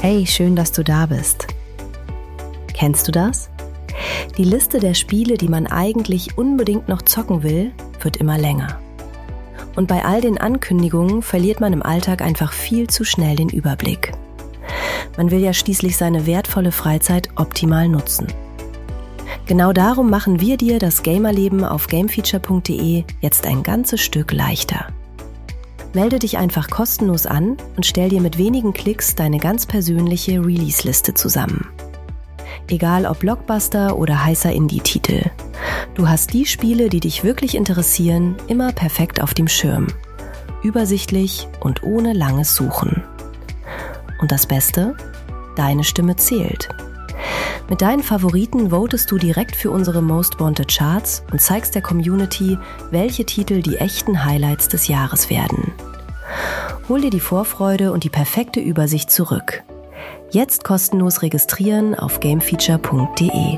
Hey, schön, dass du da bist. Kennst du das? Die Liste der Spiele, die man eigentlich unbedingt noch zocken will, wird immer länger. Und bei all den Ankündigungen verliert man im Alltag einfach viel zu schnell den Überblick. Man will ja schließlich seine wertvolle Freizeit optimal nutzen. Genau darum machen wir dir das Gamerleben auf gamefeature.de jetzt ein ganzes Stück leichter. Melde dich einfach kostenlos an und stell dir mit wenigen Klicks deine ganz persönliche Release-Liste zusammen. Egal ob Blockbuster oder heißer Indie-Titel. Du hast die Spiele, die dich wirklich interessieren, immer perfekt auf dem Schirm. Übersichtlich und ohne langes Suchen. Und das Beste? Deine Stimme zählt. Mit deinen Favoriten votest du direkt für unsere Most Wanted Charts und zeigst der Community, welche Titel die echten Highlights des Jahres werden. Hol dir die Vorfreude und die perfekte Übersicht zurück. Jetzt kostenlos registrieren auf gamefeature.de.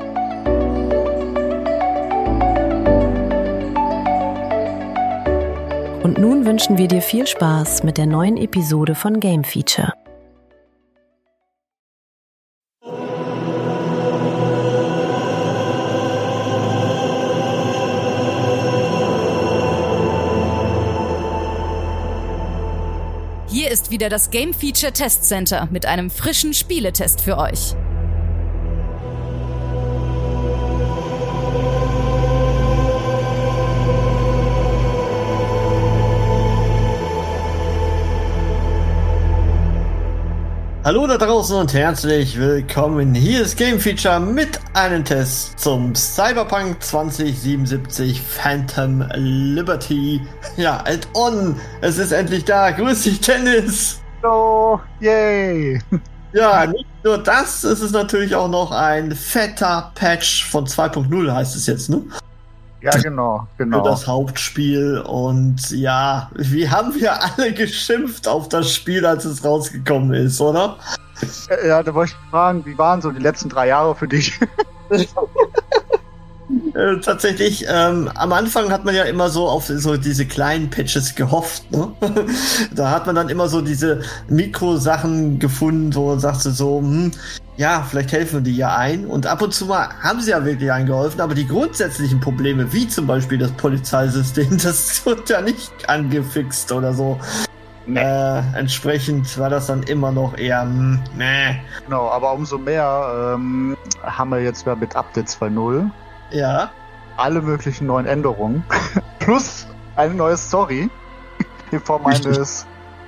Und nun wünschen wir dir viel Spaß mit der neuen Episode von Game Feature. Hier ist wieder das Game Feature Test Center mit einem frischen Spieletest für euch. Hallo da draußen und herzlich willkommen. Hier ist Game Feature mit einem Test zum Cyberpunk 2077 Phantom Liberty. Ja, Add-on. Es ist endlich da. Grüß dich, Dennis. Hallo, yay. Ja, nicht nur das, es ist natürlich auch noch ein fetter Patch von 2.0 heißt es jetzt, ne? Ja, genau. Für das Hauptspiel. Und ja, wie haben wir alle geschimpft auf das Spiel, als es rausgekommen ist, oder? Ja, da wollte ich fragen, wie waren so die letzten 3 Jahre für dich? Tatsächlich, am Anfang hat man ja immer so auf so diese kleinen Patches gehofft, ne? Da hat man dann immer so diese Mikrosachen gefunden, wo man sagte so, ja, vielleicht helfen die ja ein. Und ab und zu mal haben sie ja wirklich eingeholfen, aber die grundsätzlichen Probleme, wie zum Beispiel das Polizeisystem, das wird ja nicht angefixt oder so. Nee. Entsprechend war das dann immer noch eher, Genau, aber umso mehr haben wir jetzt mit Update 2.0 ja alle möglichen neuen Änderungen plus eine neue Story in Form eines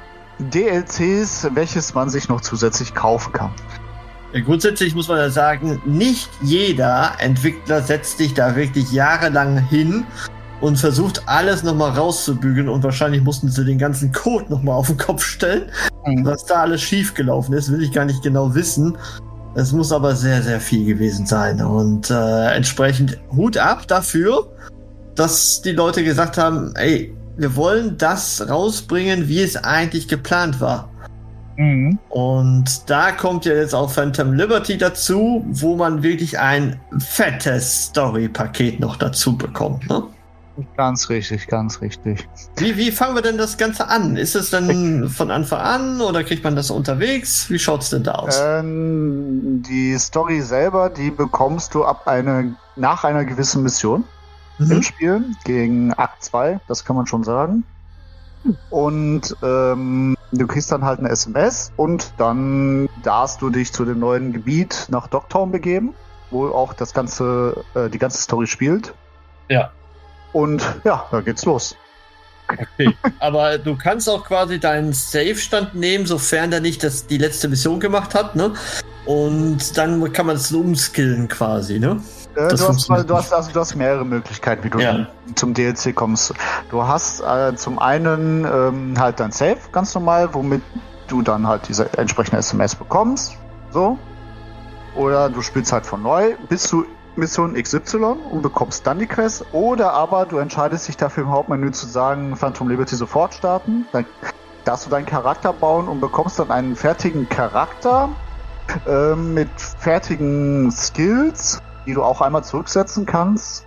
DLCs, welches man sich noch zusätzlich kaufen kann. Ja, grundsätzlich muss man ja sagen, nicht jeder Entwickler setzt sich da wirklich jahrelang hin und versucht alles nochmal rauszubügeln und wahrscheinlich mussten sie den ganzen Code nochmal auf den Kopf stellen. Was da alles schiefgelaufen ist, will ich gar nicht genau wissen. Es muss aber sehr, sehr viel gewesen sein und entsprechend Hut ab dafür, dass die Leute gesagt haben, ey, wir wollen das rausbringen, wie es eigentlich geplant war. Und da kommt ja jetzt auch Phantom Liberty dazu, wo man wirklich ein fettes Story-Paket noch dazu bekommt, ne? Ganz richtig, ganz richtig. Wie fangen wir denn das Ganze an? Ist es dann von Anfang an oder kriegt man das unterwegs? Wie schaut's denn da aus? Die Story selber, die bekommst du nach einer gewissen Mission im Spiel gegen Akt 2, das kann man schon sagen. Und du kriegst dann halt eine SMS und dann darfst du dich zu dem neuen Gebiet nach Dogtown begeben, wo auch die ganze Story spielt. Ja. Und ja, da geht's los. Okay, aber du kannst auch quasi deinen Save-Stand nehmen, sofern der nicht die letzte Mission gemacht hat, ne? Und dann kann man es umskillen quasi, ne? Du hast mehrere Möglichkeiten, wie du zum DLC kommst. Du hast zum einen halt dein Save, ganz normal, womit du dann halt diese entsprechende SMS bekommst. So. Oder du spielst halt von neu bis zu Mission XY und bekommst dann die Quest. Oder aber du entscheidest dich dafür im Hauptmenü zu sagen, Phantom Liberty sofort starten. Dann darfst du deinen Charakter bauen und bekommst dann einen fertigen Charakter mit fertigen Skills, die du auch einmal zurücksetzen kannst.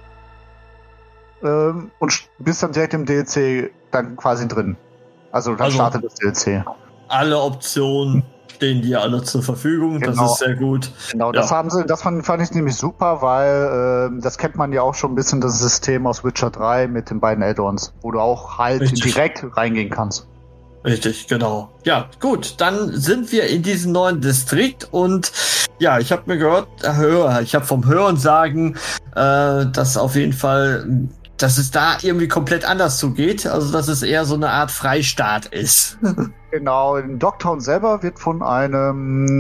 Und bist dann direkt im DLC dann quasi drin. Also dann startet das DLC. Alle Optionen stehen die alle zur Verfügung. Genau. Das ist sehr gut. Genau, das fand ich nämlich super, weil das kennt man ja auch schon ein bisschen, das System aus Witcher 3 mit den beiden Add-ons, wo du auch halt direkt reingehen kannst. Richtig, genau. Ja, gut, dann sind wir in diesem neuen Distrikt und ja, ich habe vom Hören sagen, dass auf jeden Fall, dass es da irgendwie komplett anders zugeht, also dass es eher so eine Art Freistaat ist. Genau, in Dogtown selber wird von einem,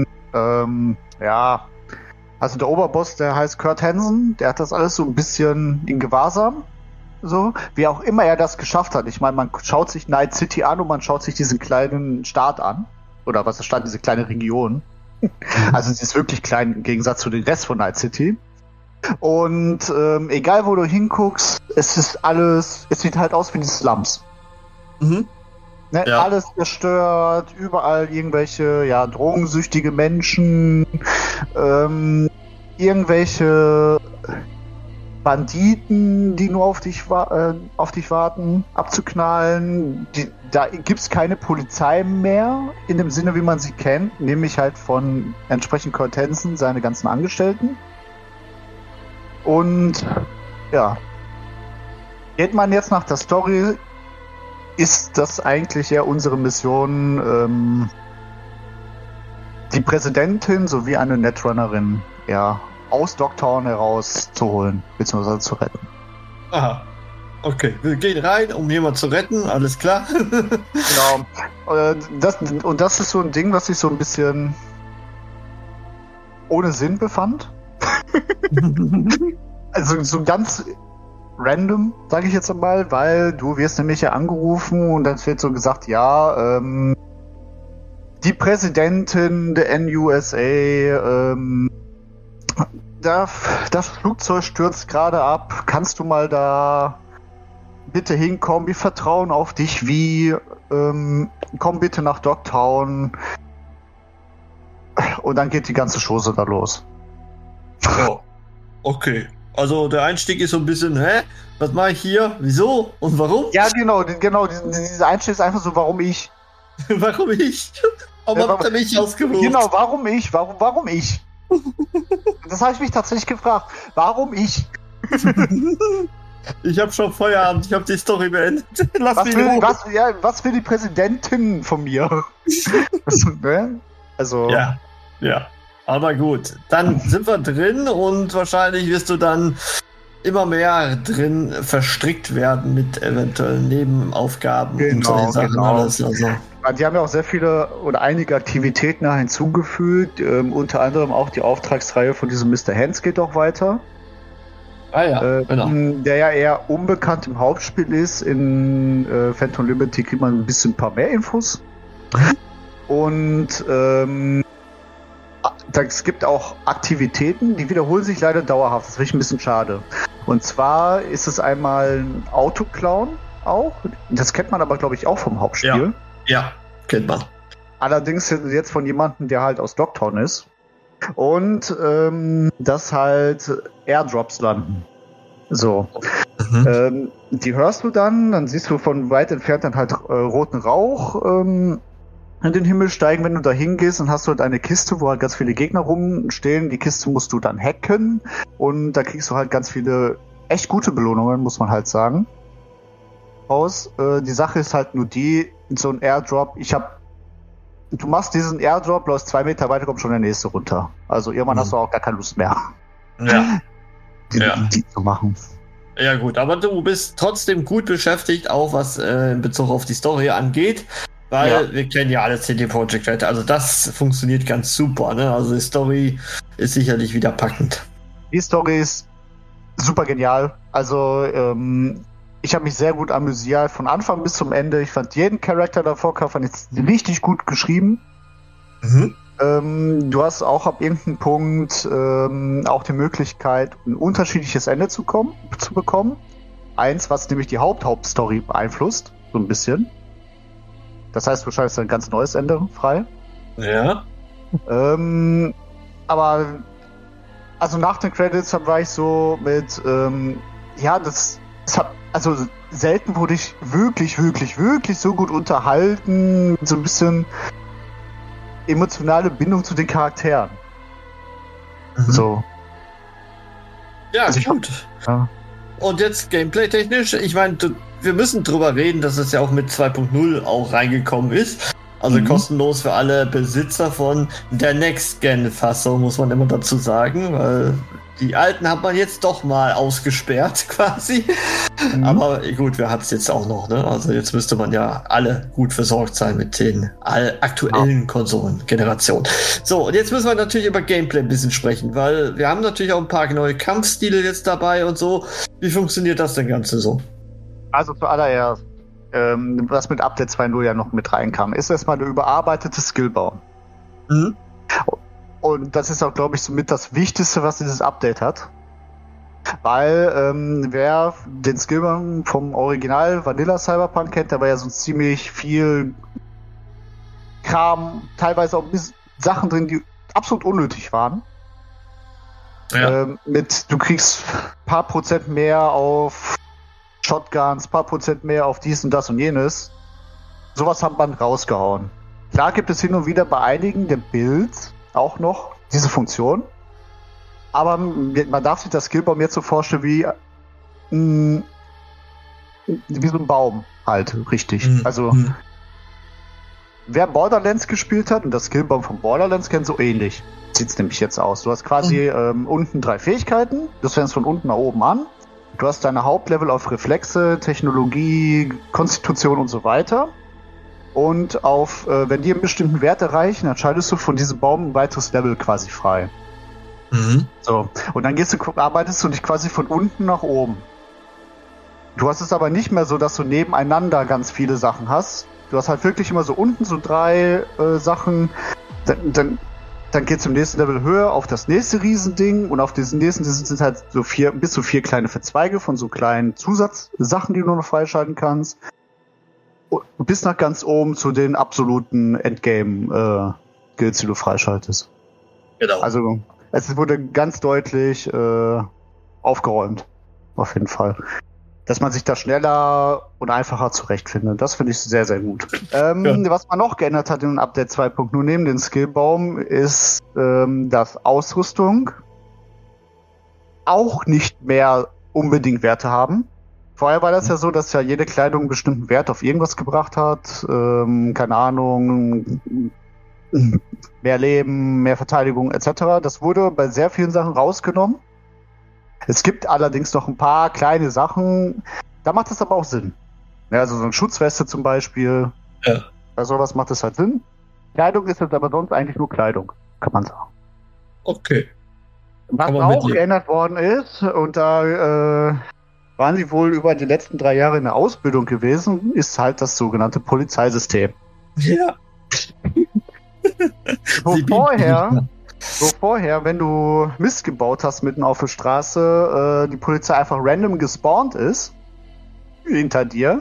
also der Oberboss, der heißt Kurt Hansen, der hat das alles so ein bisschen in Gewahrsam, so, wie auch immer er das geschafft hat. Ich meine, man schaut sich Night City an und man schaut sich diesen kleinen Staat an, oder was da stand, diese kleine Region. Also sie ist wirklich klein im Gegensatz zu dem Rest von Night City. Und egal wo du hinguckst, es sieht halt aus wie die Slums. Mhm. Ne, ja. Alles zerstört, überall irgendwelche drogensüchtige Menschen, irgendwelche Banditen, die nur auf dich warten, abzuknallen. Da gibt's keine Polizei mehr, in dem Sinne, wie man sie kennt, nämlich halt von entsprechend Kurt Hansen, seine ganzen Angestellten. Und ja, geht man jetzt nach der Story, ist das eigentlich eher unsere Mission, die Präsidentin sowie eine Netrunnerin aus Dogtown herauszuholen, beziehungsweise zu retten. Aha. Okay, wir gehen rein, um jemanden zu retten, alles klar. Genau. Das ist so ein Ding, was ich so ein bisschen ohne Sinn befand. Also so ganz random, sage ich jetzt einmal, weil du wirst nämlich ja angerufen und dann wird so gesagt, die Präsidentin der NUSA, das Flugzeug stürzt gerade ab, kannst du mal da bitte hinkommen, wir vertrauen auf dich, komm bitte nach Dogtown. Und dann geht die ganze Chose da los. Oh, okay. Also der Einstieg ist so ein bisschen, was mache ich hier? Wieso? Und warum? Ja, genau. Dieser Einstieg ist einfach so, warum ich? Warum ich? Warum habt ihr mich ausgerufen? Genau, warum ich? Warum ich? Das habe ich mich tatsächlich gefragt. Warum ich? Ich habe schon Feierabend, ich habe die Story beendet. Was will die Präsidentin von mir? Also. Ja. Aber gut, dann sind wir drin und wahrscheinlich wirst du dann immer mehr drin verstrickt werden mit eventuellen Nebenaufgaben und solchen Sachen alles. Also. Die haben ja auch sehr viele oder einige Aktivitäten hinzugefügt, unter anderem auch die Auftragsreihe von diesem Mr. Hands geht auch weiter. Ah ja, genau. Der ja eher unbekannt im Hauptspiel ist. In Phantom Liberty kriegt man ein paar mehr Infos. Und es gibt auch Aktivitäten, die wiederholen sich leider dauerhaft. Das finde ich ein bisschen schade. Und zwar ist es einmal ein Autoklauen auch. Das kennt man aber, glaube ich, auch vom Hauptspiel. Ja, kennt man. Allerdings jetzt von jemandem, der halt aus Dogtown ist. Und dass halt Airdrops landen. So. Mhm. Die hörst du dann siehst du von weit entfernt dann halt roten Rauch in den Himmel steigen, wenn du da hingehst, dann hast du halt eine Kiste, wo halt ganz viele Gegner rumstehen. Die Kiste musst du dann hacken und da kriegst du halt ganz viele echt gute Belohnungen, muss man halt sagen. Die Sache ist halt nur die, so ein Airdrop, du machst diesen Airdrop, läufst 2 Meter weiter, kommt schon der nächste runter. Also irgendwann hast du auch gar keine Lust mehr. Ja. Die zu machen. Ja gut, aber du bist trotzdem gut beschäftigt, auch was in Bezug auf die Story angeht. Weil wir kennen ja alle CD Projekt Red, also das funktioniert ganz super, ne? Also die Story ist sicherlich wieder packend. Die Story ist super genial. Also ich habe mich sehr gut amüsiert, von Anfang bis zum Ende. Ich fand jeden Charakter davor, fand ich richtig gut geschrieben. Mhm. Du hast auch ab irgendeinem Punkt auch die Möglichkeit, ein unterschiedliches Ende zu bekommen. Eins, was nämlich die Hauptstory beeinflusst, so ein bisschen. Das heißt, wahrscheinlich ist ein ganz neues Ende frei. Ja. Aber also nach den Credits war ich so mit, also selten wurde ich wirklich so gut unterhalten, so ein bisschen emotionale Bindung zu den Charakteren. Mhm. So. Ja, Also gut. Ja. Und jetzt gameplay-technisch, ich meine, wir müssen drüber reden, dass es ja auch mit 2.0 auch reingekommen ist. Also kostenlos für alle Besitzer von der Next-Gen-Fassung, muss man immer dazu sagen, weil die alten hat man jetzt doch mal ausgesperrt quasi. Aber gut, wir hatten es jetzt auch noch, ne? Also jetzt müsste man ja alle gut versorgt sein mit den aktuellen Konsolengenerationen. So, und jetzt müssen wir natürlich über Gameplay ein bisschen sprechen, weil wir haben natürlich auch ein paar neue Kampfstile jetzt dabei und so. Wie funktioniert das denn Ganze so? Also zuallererst, was mit Update 2.0 ja noch mit reinkam, ist erstmal der überarbeitete Skillbaum. Mhm. Und das ist auch, glaube ich, somit das Wichtigste, was dieses Update hat. Weil, wer den Skillbaum vom Original Vanilla Cyberpunk kennt, da war ja so ziemlich viel Kram, teilweise auch Sachen drin, die absolut unnötig waren. Ja. Du kriegst paar Prozent mehr auf Shotguns, paar Prozent mehr auf dies und das und jenes. Sowas hat man rausgehauen. Klar gibt es hin und wieder bei einigen der Builds auch noch diese Funktion. Aber man darf sich das Skillbaum jetzt so vorstellen wie so ein Baum halt, richtig. Also wer Borderlands gespielt hat und das Skillbaum von Borderlands kennt, so ähnlich sieht's nämlich jetzt aus. Du hast quasi unten 3 Fähigkeiten, das fängst von unten nach oben an. Du hast deine Hauptlevel auf Reflexe, Technologie, Konstitution und so weiter. Und wenn die einen bestimmten Wert erreichen, dann schaltest du von diesem Baum ein weiteres Level quasi frei. So. Und dann arbeitest du dich quasi von unten nach oben. Du hast es aber nicht mehr so, dass du nebeneinander ganz viele Sachen hast. Du hast halt wirklich immer so unten so 3 Sachen. Dann geht's im nächsten Level höher auf das nächste Riesending und auf diesen nächsten sind halt so bis zu 4 kleine Verzweige von so kleinen Zusatzsachen, die du noch freischalten kannst. Bis nach ganz oben zu den absoluten Endgame-Skills, die du freischaltest. Genau. Also es wurde ganz deutlich aufgeräumt. Auf jeden Fall. Dass man sich da schneller und einfacher zurechtfindet. Das finde ich sehr, sehr gut. Was man noch geändert hat in Update 2.0 neben den Skillbaum ist, dass Ausrüstung auch nicht mehr unbedingt Werte haben. Vorher war das ja so, dass ja jede Kleidung einen bestimmten Wert auf irgendwas gebracht hat. Keine Ahnung, mehr Leben, mehr Verteidigung etc. Das wurde bei sehr vielen Sachen rausgenommen. Es gibt allerdings noch ein paar kleine Sachen, da macht es aber auch Sinn. Ja, also so eine Schutzweste zum Beispiel. Ja. Bei sowas macht es halt Sinn. Kleidung ist jetzt aber sonst eigentlich nur Kleidung, kann man sagen. Okay. Was auch geändert worden ist, und da waren sie wohl über die letzten 3 Jahre in der Ausbildung gewesen, ist halt das sogenannte Polizeisystem. Ja. So vorher, wenn du Mist gebaut hast mitten auf der Straße, die Polizei einfach random gespawnt ist, hinter dir.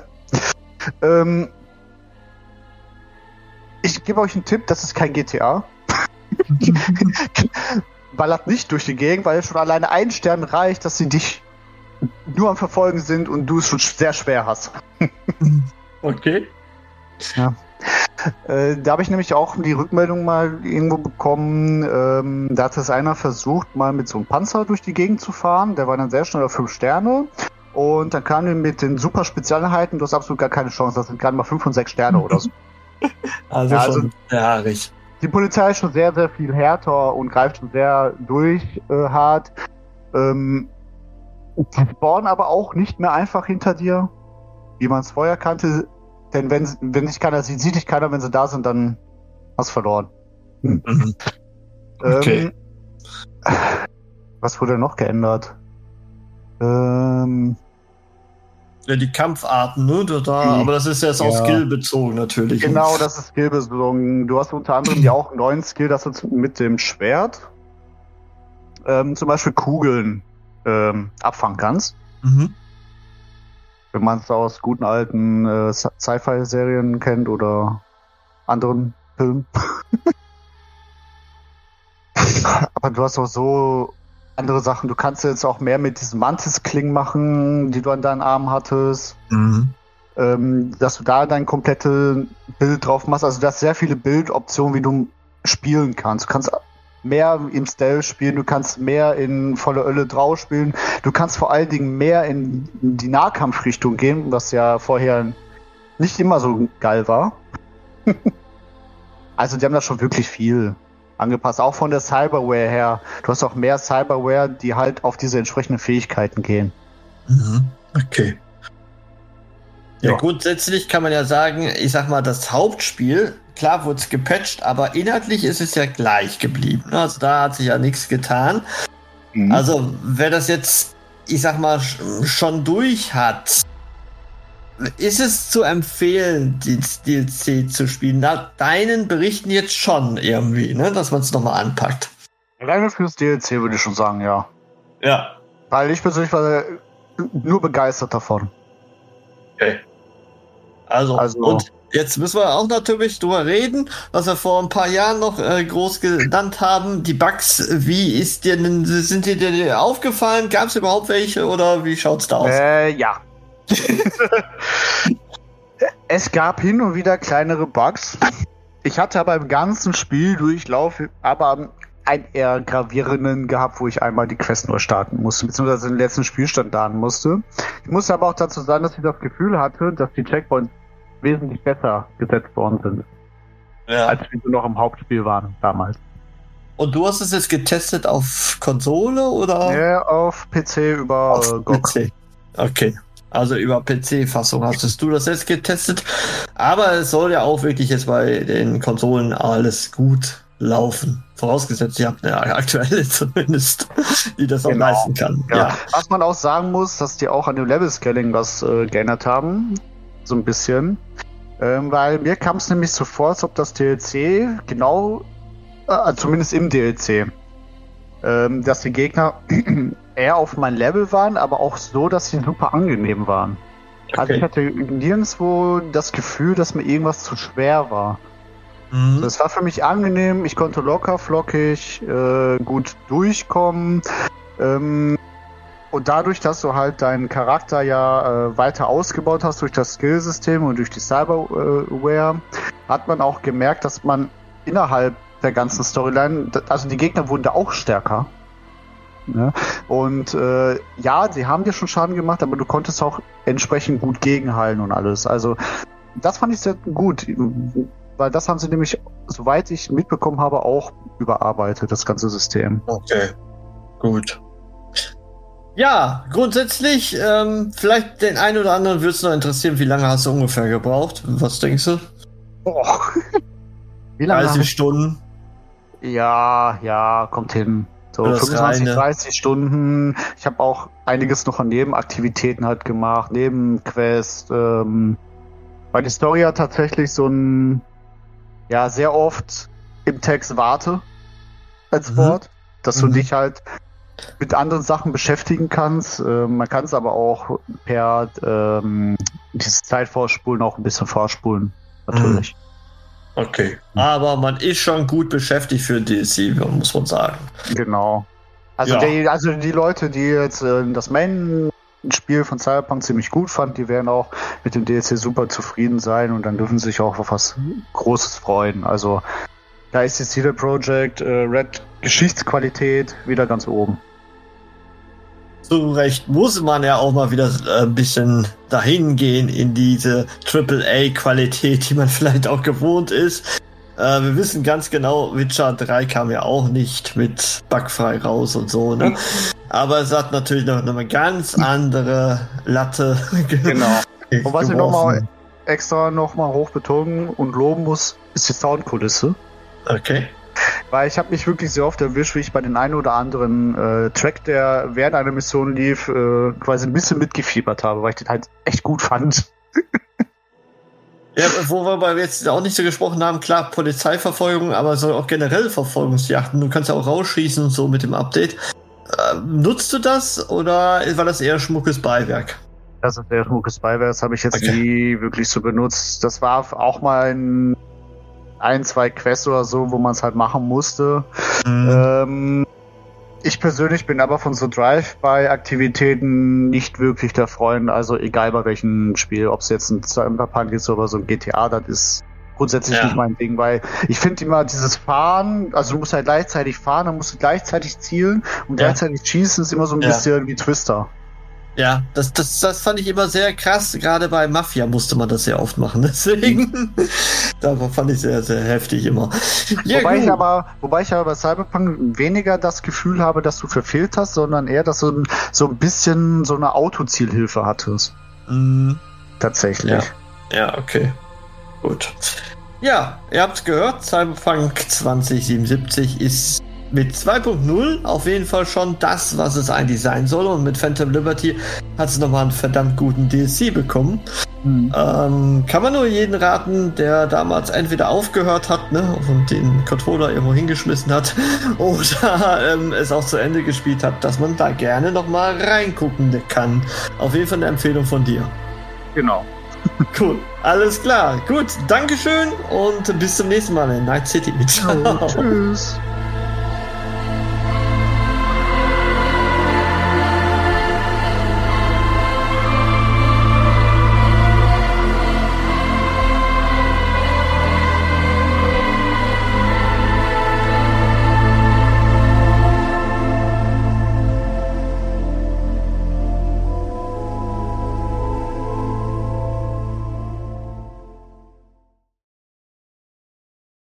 Ich gebe euch einen Tipp, das ist kein GTA. Ballert nicht durch die Gegend, weil schon alleine ein Stern reicht, dass sie dich nur am Verfolgen sind und du es schon sehr schwer hast. Okay. Ja. Da habe ich nämlich auch die Rückmeldung mal irgendwo bekommen, da hat es einer versucht, mal mit so einem Panzer durch die Gegend zu fahren. Der war dann sehr schnell auf 5 Sterne. Und dann kam er mit den super Spezialeinheiten, du hast absolut gar keine Chance. Das sind gerade mal 5 und 6 Sterne oder so. Also richtig. Die Polizei ist schon sehr, sehr viel härter und greift schon sehr hart. Die spawnen aber auch nicht mehr einfach hinter dir, wie man es vorher kannte. Denn wenn dich keiner sieht, sieht dich keiner. Wenn sie da sind, dann hast du verloren. Okay. Was wurde noch geändert? Ja, die Kampfarten, ne? Aber das ist jetzt auch skillbezogen natürlich. Genau, das ist skillbezogen. Du hast unter anderem ja auch einen neuen Skill, dass du mit dem Schwert zum Beispiel Kugeln abfangen kannst. Wenn man es aus guten alten Sci-Fi-Serien kennt oder anderen Filmen. Aber du hast auch so andere Sachen. Du kannst jetzt auch mehr mit diesen Mantis-Klingen machen, die du an deinen Armen hattest. Dass du da dein komplettes Bild drauf machst. Also du hast sehr viele Bildoptionen, wie du spielen kannst. Du kannst mehr im Stealth spielen, du kannst mehr in volle Ölle drauf spielen, du kannst vor allen Dingen mehr in die Nahkampfrichtung gehen, was ja vorher nicht immer so geil war. Also die haben da schon wirklich viel angepasst, auch von der Cyberware her. Du hast auch mehr Cyberware, die halt auf diese entsprechenden Fähigkeiten gehen. Okay. Ja, grundsätzlich kann man ja sagen, ich sag mal, das Hauptspiel, klar wurde es gepatcht, aber inhaltlich ist es ja gleich geblieben. Also da hat sich ja nichts getan. Also wer das jetzt, ich sag mal, schon durch hat, ist es zu empfehlen, das DLC zu spielen? Nach deinen Berichten jetzt schon irgendwie, ne, dass man es nochmal anpackt. Alleine fürs DLC würde ich schon sagen, ja. Ja. Weil ich persönlich war nur begeistert davon. Okay. Also, und jetzt müssen wir auch natürlich drüber reden, was wir vor ein paar Jahren noch groß genannt haben. Die Bugs, sind dir aufgefallen? Gab es überhaupt welche oder wie schaut's da aus? Ja. Es gab hin und wieder kleinere Bugs. Ich hatte aber im ganzen Spieldurchlauf aber einen eher gravierenden gehabt, wo ich einmal die Quest neu starten musste, beziehungsweise den letzten Spielstand laden musste. Ich musste aber auch dazu sagen, dass ich das Gefühl hatte, dass die Checkpoints wesentlich besser gesetzt worden sind, als wir noch im Hauptspiel waren damals. Und du hast es jetzt getestet auf Konsole oder? Ja, auf PC über PC. Okay. Also über PC-Fassung hast du das jetzt getestet. Aber es soll ja auch wirklich jetzt bei den Konsolen alles gut laufen. Vorausgesetzt, ihr habt eine aktuelle zumindest, die das auch leisten kann. Ja. Was man auch sagen muss, dass die auch an dem Level-Scaling was geändert haben. So ein bisschen. Weil mir kam es nämlich so vor, als ob das DLC genau, zumindest im DLC, dass die Gegner eher auf mein Level waren, aber auch so, dass sie super angenehm waren. Okay. Also ich hatte nirgendwo das Gefühl, dass mir irgendwas zu schwer war. Das war für mich angenehm, ich konnte locker, flockig, gut durchkommen. Und dadurch, dass du halt deinen Charakter ja weiter ausgebaut hast durch das Skillsystem und durch die Cyberware, hat man auch gemerkt, dass man innerhalb der ganzen Storyline, also die Gegner wurden da auch stärker. Ne? Und ja, sie haben dir schon Schaden gemacht, aber du konntest auch entsprechend gut gegenheilen und alles. Also das fand ich sehr gut, weil das haben sie nämlich, soweit ich mitbekommen habe, auch überarbeitet, das ganze System. Okay, gut. Ja, grundsätzlich, vielleicht den einen oder anderen würde es noch interessieren, wie lange hast du ungefähr gebraucht? Was denkst du? Wie lange? 30 Stunden? Ja, kommt hin. So 25, 30 Stunden. Ich habe auch einiges noch an Nebenaktivitäten halt gemacht, Nebenquests. Weil die Story hat tatsächlich so ein, ja, sehr oft im Text warte als Wort, dass du dich halt mit anderen Sachen beschäftigen kannst. Man kann es aber auch per dieses Zeitvorspulen auch ein bisschen vorspulen, natürlich. Okay, aber man ist schon gut beschäftigt für DLC, muss man sagen. Genau. Also, die Leute, die jetzt das Main-Spiel von Cyberpunk ziemlich gut fanden, die werden auch mit dem DLC super zufrieden sein und dann dürfen sie sich auch auf was Großes freuen. Also da ist die CD Projekt Red Geschichtsqualität wieder ganz oben. Zu Recht muss man ja auch mal wieder ein bisschen dahin gehen in diese AAA-Qualität, die man vielleicht auch gewohnt ist. Wir wissen ganz genau, Witcher 3 kam ja auch nicht mit bugfrei raus und so, ne? Aber es hat natürlich noch eine ganz andere Latte. Genau. Und was ich nochmal extra hoch betonen und loben muss, ist die Soundkulisse. Okay. Weil ich habe mich wirklich sehr oft erwischt, wie ich bei den einen oder anderen Track, der während einer Mission lief, quasi ein bisschen mitgefiebert habe, weil ich den halt echt gut fand. Ja, wo wir jetzt auch nicht so gesprochen haben, klar, Polizeiverfolgung, aber so auch generell Verfolgungsjachten. Du kannst ja auch rausschießen und so mit dem Update. Nutzt du das oder war das eher schmuckes Beiwerk? Das ist eher schmuckes Beiwerk, das habe ich jetzt nie wirklich so benutzt. Das war auch mal ein, zwei Quests oder so, wo man es halt machen musste. Ich persönlich bin aber von so Drive-by-Aktivitäten nicht wirklich der Freund, also egal bei welchem Spiel, ob es jetzt ein Cyberpunk ist oder so ein GTA, das ist grundsätzlich nicht mein Ding, weil ich finde immer dieses Fahren, also du musst halt gleichzeitig fahren, dann musst du gleichzeitig zielen und gleichzeitig schießen, ist immer so ein bisschen wie Twister. Ja, das fand ich immer sehr krass. Gerade bei Mafia musste man das sehr oft machen. Deswegen, da fand ich sehr, sehr heftig immer. Ja, wobei ich aber bei Cyberpunk weniger das Gefühl habe, dass du verfehlt hast, sondern eher, dass du so ein bisschen so eine Autozielhilfe hattest. Tatsächlich. Ja, okay. Gut. Ja, ihr habt's gehört, Cyberpunk 2077 ist mit 2.0 auf jeden Fall schon das, was es eigentlich sein soll. Und mit Phantom Liberty hat es nochmal einen verdammt guten DLC bekommen. Kann man nur jeden raten, der damals entweder aufgehört hat, ne, und den Controller irgendwo hingeschmissen hat oder es auch zu Ende gespielt hat, dass man da gerne nochmal reingucken kann. Auf jeden Fall eine Empfehlung von dir. Genau. Cool, alles klar. Gut, Dankeschön und bis zum nächsten Mal in Night City. Ciao. Tschüss.